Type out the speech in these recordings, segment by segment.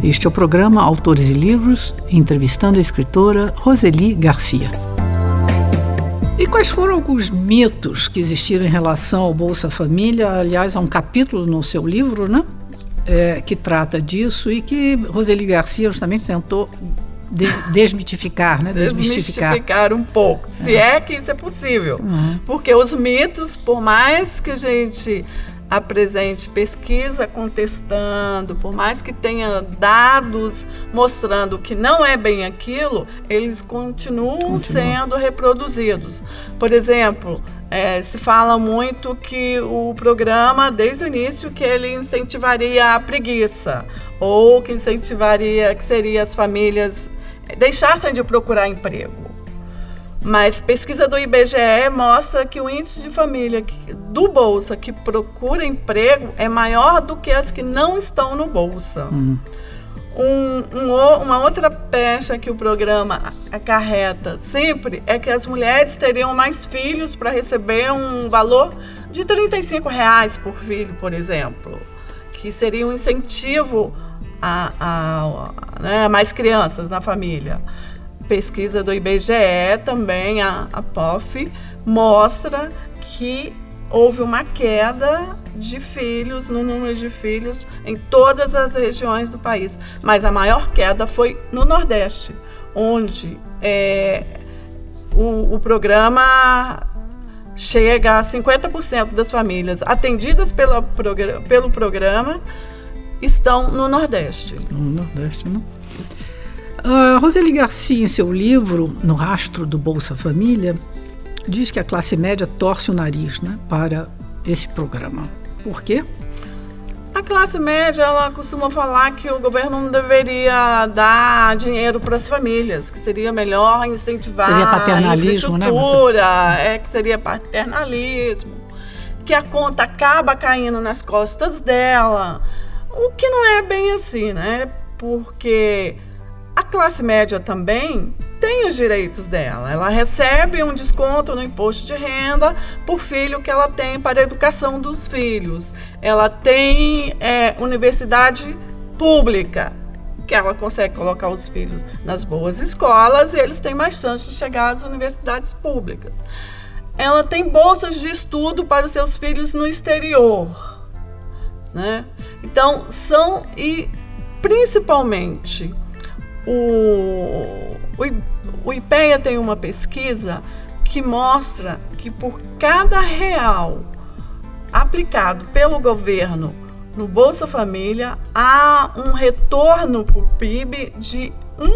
Este é o programa Autores e Livros, entrevistando a escritora Roseli Garcia. E quais foram alguns mitos que existiram em relação ao Bolsa Família? Aliás, há um capítulo no seu livro, né? Que trata disso e que Roseli Garcia justamente tentou desmitificar, né? Desmistificar um pouco, se é que isso é possível. Porque os mitos, por mais que a gente apresente pesquisa contestando, por mais que tenha dados mostrando que não é bem aquilo, eles continuam sendo reproduzidos. Por exemplo, se fala muito que o programa, desde o início, que ele incentivaria a preguiça, ou que incentivaria, que seria as famílias deixassem de procurar emprego. Mas pesquisa do IBGE mostra que o índice de família do Bolsa que procura emprego é maior do que as que não estão no Bolsa. Uma outra pecha que o programa acarreta sempre é que as mulheres teriam mais filhos para receber um valor de R$35 por filho, por exemplo, que seria um incentivo a mais crianças na família. Pesquisa do IBGE também, a POF, mostra que houve uma queda de filhos, no número de filhos, em todas as regiões do país. Mas a maior queda foi no Nordeste, onde o programa chega a 50% das famílias atendidas pelo programa estão no Nordeste. No Nordeste, né? Roseli Garcia, em seu livro, No Rastro do Bolsa Família, diz que a classe média torce o nariz, né, para esse programa. Por quê? A classe média, ela costuma falar que o governo não deveria dar dinheiro para as famílias, que seria melhor incentivar a infraestrutura, né? Que seria paternalismo, que a conta acaba caindo nas costas dela, o que não é bem assim, né? Porque a classe média também tem os direitos dela. Ela recebe um desconto no imposto de renda por filho que ela tem para a educação dos filhos. Ela tem universidade pública, que ela consegue colocar os filhos nas boas escolas e eles têm mais chance de chegar às universidades públicas. Ela tem bolsas de estudo para os seus filhos no exterior, né? Então, principalmente, o IPEA tem uma pesquisa que mostra que por cada R$1 aplicado pelo governo no Bolsa Família, há um retorno para o PIB de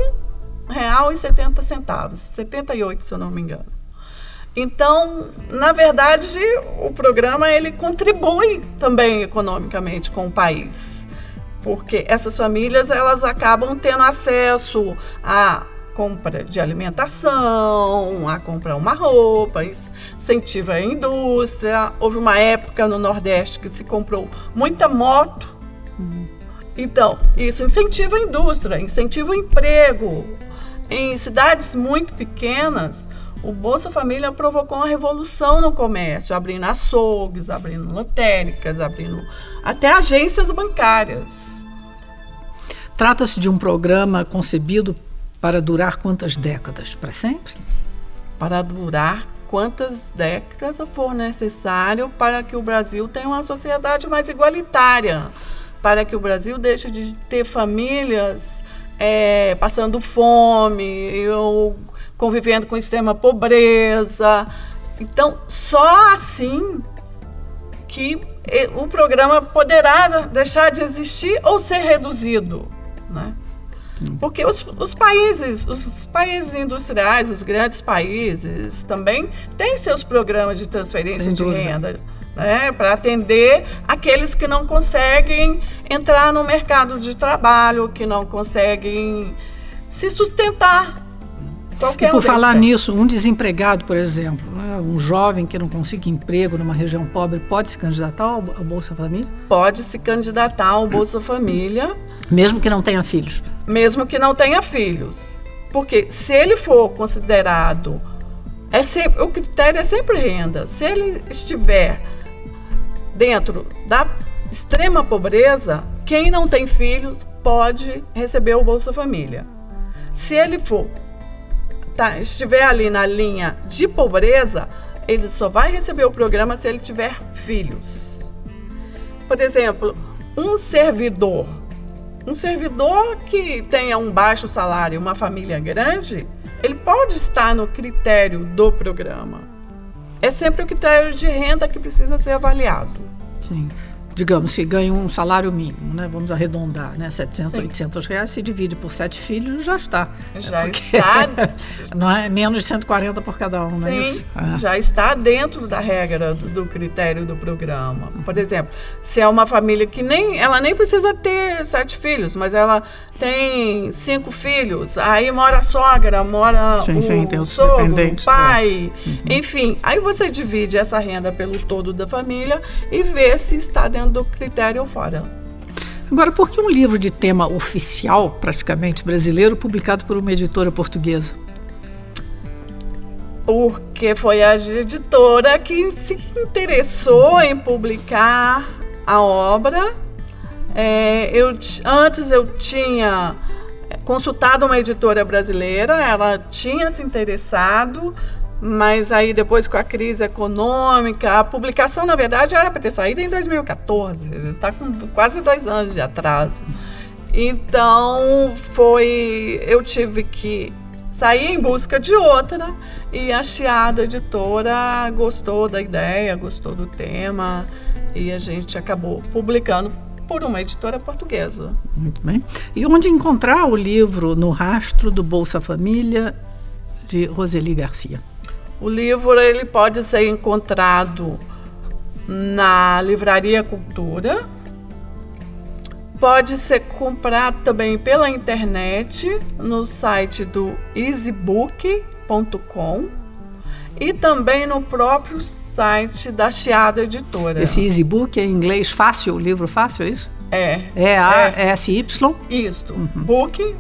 R$1,70, 78, se eu não me engano. Então, na verdade, o programa ele contribui também economicamente com o país. Porque essas famílias elas acabam tendo acesso à compra de alimentação, a comprar uma roupa, incentiva a indústria. Houve uma época no Nordeste que se comprou muita moto. Então, isso incentiva a indústria, incentiva o emprego. Em cidades muito pequenas, o Bolsa Família provocou uma revolução no comércio, abrindo açougues, abrindo lotéricas, abrindo até agências bancárias. Trata-se de um programa concebido para durar quantas décadas? Para sempre? Para durar quantas décadas for necessário para que o Brasil tenha uma sociedade mais igualitária, para que o Brasil deixe de ter famílias passando fome ou convivendo com extrema pobreza. Então, só assim que o programa poderá deixar de existir ou ser reduzido, né? Porque os países industriais, os grandes países também têm seus programas de transferência de renda, né, para atender aqueles que não conseguem entrar no mercado de trabalho, que não conseguem se sustentar. E por falar nisso, um desempregado, por exemplo, né, um jovem que não consiga emprego numa região pobre, pode se candidatar ao Bolsa Família? Pode se candidatar ao Bolsa Família. Mesmo que não tenha filhos? Mesmo que não tenha filhos. Porque se ele for considerado, o critério é sempre renda. Se ele estiver dentro da extrema pobreza, quem não tem filhos pode receber o Bolsa Família. Se ele estiver ali na linha de pobreza, ele só vai receber o programa se ele tiver filhos. Por exemplo, um servidor que tenha um baixo salário e uma família grande, ele pode estar no critério do programa. É sempre o critério de renda que precisa ser avaliado. Sim. Digamos, se ganha um salário mínimo, né? Vamos arredondar, né? 700, sim. 800 reais, se divide por 7 filhos, já está. Já está. Não é menos de 140 por cada um, sim, não é isso? Já está dentro da regra do critério do programa. Por exemplo, se é uma família que ela nem precisa ter 7 filhos, mas ela tem 5 filhos, aí mora a sogra, mora o sogro, o pai, enfim. Aí você divide essa renda pelo todo da família e vê se está dentro do critério ou fora. Agora, por que um livro de tema oficial, praticamente brasileiro, publicado por uma editora portuguesa? Porque foi a editora que se interessou em publicar a obra. Antes eu tinha consultado uma editora brasileira, ela tinha se interessado, mas aí depois com a crise econômica, a publicação na verdade era para ter saído em 2014, está com quase 2 anos de atraso. Então eu tive que sair em busca de outra, e a Chiado Editora gostou da ideia, gostou do tema, e a gente acabou publicando por uma editora portuguesa. Muito bem. E onde encontrar o livro No Rastro do Bolsa Família, de Roseli Garcia? O livro ele pode ser encontrado na Livraria Cultura, pode ser comprado também pela internet, no site do easybook.com e também no próprio site da Chiado Editora. Esse Easybook é em inglês fácil, o livro fácil, é isso? É. E-A-S-Y? Isso. Book,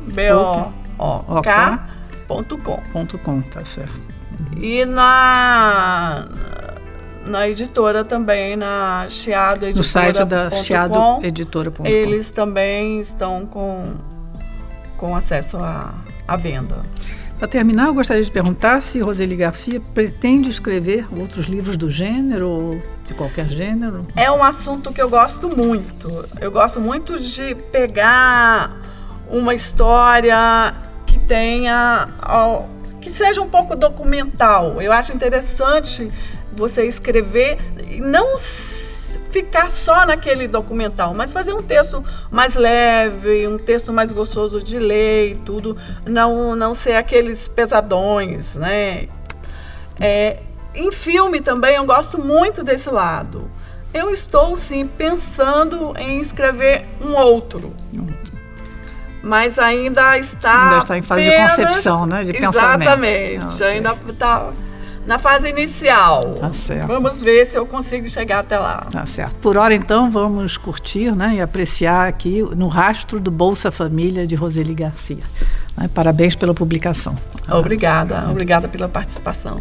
B-O-O-K.com. Tá certo. E na editora também, na Chiado Editora. No site da Chiado Editora.com. Eles também estão com acesso à venda. Para terminar, eu gostaria de perguntar se Roseli Garcia pretende escrever outros livros do gênero, ou de qualquer gênero. É um assunto que eu gosto muito. Eu gosto muito de pegar uma história que seja um pouco documental. Eu acho interessante você escrever e não ficar só naquele documental, mas fazer um texto mais leve, um texto mais gostoso de ler e tudo, não ser aqueles pesadões, né? Em filme também eu gosto muito desse lado. Eu estou, sim, pensando em escrever um outro. Mas ainda está em fase de concepção, né? De pensamento. Exatamente, ainda está na fase inicial. Tá certo. Vamos ver se eu consigo chegar até lá. Tá certo. Por hora, então, vamos curtir, né, e apreciar aqui No Rastro do Bolsa Família, de Roseli Garcia. Parabéns pela publicação. Obrigada pela participação.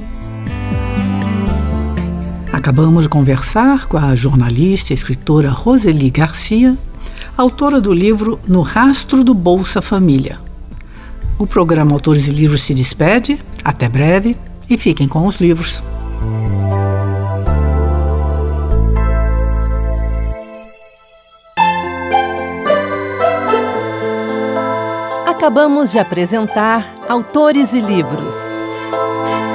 Acabamos de conversar com a jornalista e escritora Roseli Garcia, autora do livro No Rastro do Bolsa Família. O programa Autores e Livros se despede. Até breve e fiquem com os livros. Acabamos de apresentar Autores e Livros.